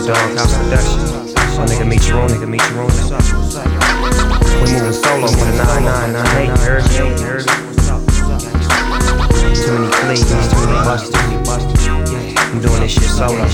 Another Doghouse production. My nigga meet you on, what's up? We moving solo for the 9998, you heard me? Too many fleas, too many busters. I'm doing this shit solo.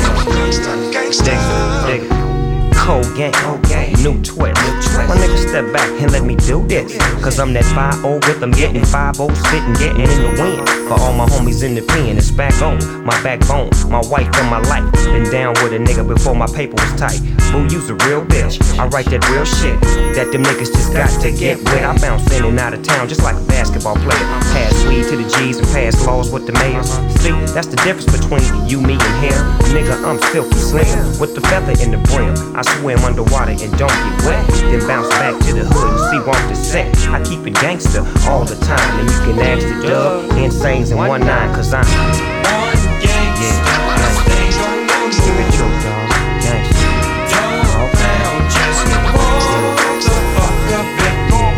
Dig. Cold gang, new twist. My nigga step back and let me do this. Cause I'm that 5-0 with them getting 5-0 spitting, getting in the wind. For all my homies in the pen, it's back on my backbone, my wife and my life. Been down with a nigga before my paper was tight. Boo, you's a real bitch. I write that real shit that them niggas just got to get with. I bounce in and out of town just like a basketball player. Pass weed to the G's and pass laws with the mayors. See, that's the difference between you, me, and him. Nigga, I'm silky slim with the feather in the brim. I swim underwater and don't get wet. Then bounce back to the hood and see off the set. I keep it gangster all the time. And you can ask the dub, Insanes, and 1-9, cause I'm one gangster. I stay on the move. Keep it true, dog. Gangster. Don't pound, just hold the fuck up it.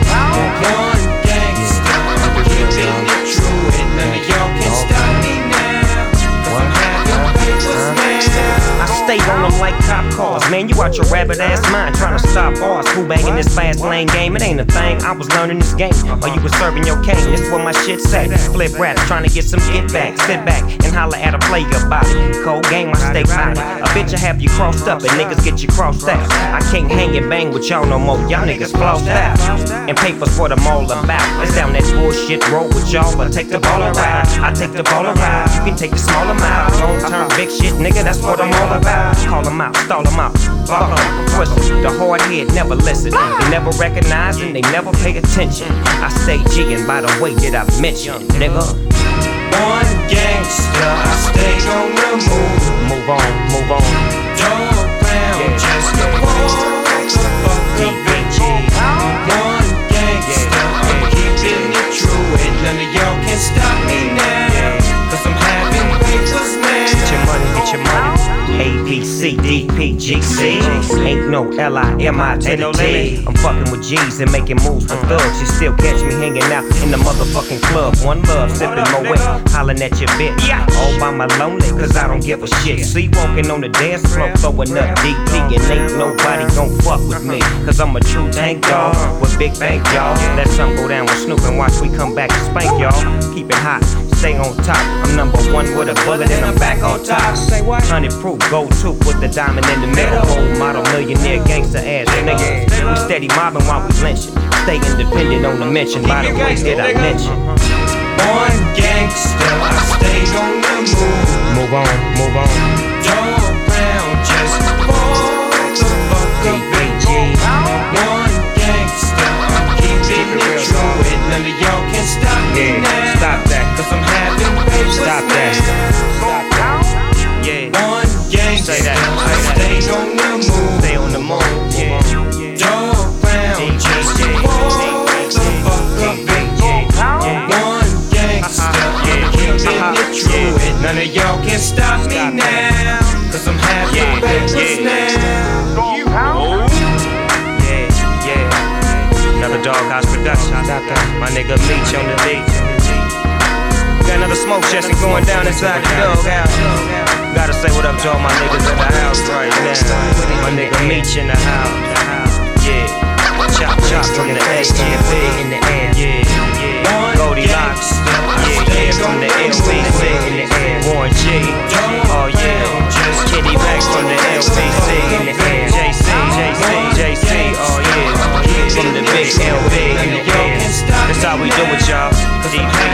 One gangster. I'm keeping it true. And none of y'all can stop me now. Cause I'm having papers now. I stay on them like cop cars. Man, you out your rabbit ass mind trying to stop ours. Who banging this fast lane game? It ain't a thing. I was learning this game while you was serving your cane. This what my shit say. Flip raps trying to get some get back. Sit back and holler at a player about it. Cold game, I stay out. A bitch I have you crossed up and niggas get you crossed out. I can't hang and bang with y'all no more. Y'all niggas flossed out. And papers what I'm all about. It's down that bullshit road with y'all, but take the ball and ride. I take the ball and ride. You can take the small amount. Long term big shit, nigga, that's what I'm all about. Call them out, stall them out, fuck them, twist them. The hard head never listen. They never recognize and they never pay attention. I stay G'ing by the way that I mentioned, nigga. One gangster, I stay on the move. Move on. Don't pound, just hold the fuck up it. One gangster, I'm keeping it true. And none of y'all can stop me now. Cause I'm having papers now. Get your money. A, B, C, D, P, G, C. Ain't no L-I-M-I to the T. I'm fucking with G's and making moves for thugs. You still catch me hanging out in the motherfucking club. One love, sipping my wet, hollering at your bitch. All by my lonely, cause I don't give a shit. See, walking on the dance floor, throwing up DP. And ain't nobody gon' fuck with me. Cause I'm a true tank dog with big bank, y'all. Let some go down with Snoop and watch we come back and spank y'all. Keep it hot, stay on top. I'm number one with a bullet and I'm back on top. Say what? 100 proof, gold tooth with the diamond in the middle. Old model, millionaire, gangster ass niggas. We steady mobbing while we lynching. Stay independent on the mention. By the way that I mention. One gangster, I stay on the move. Move on. Don't pound, just hold the fuck up it. One gangster, I'm keeping it true. And none of y'all can stop me now. Stop that. Cause I'm having papers Stop that. Yeah. One gangster, I stay on the move. Stay on the move. Don't pound, just hold the fuck up it. One gangster, I'm keeping it true. And none of y'all can stop me now. Cause I'm having papers now. Another Doghouse production. My nigga Meech on the beat. Got another smoke session going down inside the Doghouse. Gotta say what up to all my niggas in the house right now. My nigga Meech in the house. Yeah. Chop from the SGP in the air. Yeah. Goldilocks. Yeah. From the LBC in the air. Warren G. Oh yeah. Kitty back from the LBC in the air. JC. Oh yeah. From the big LB in the air. That's how we do it, y'all.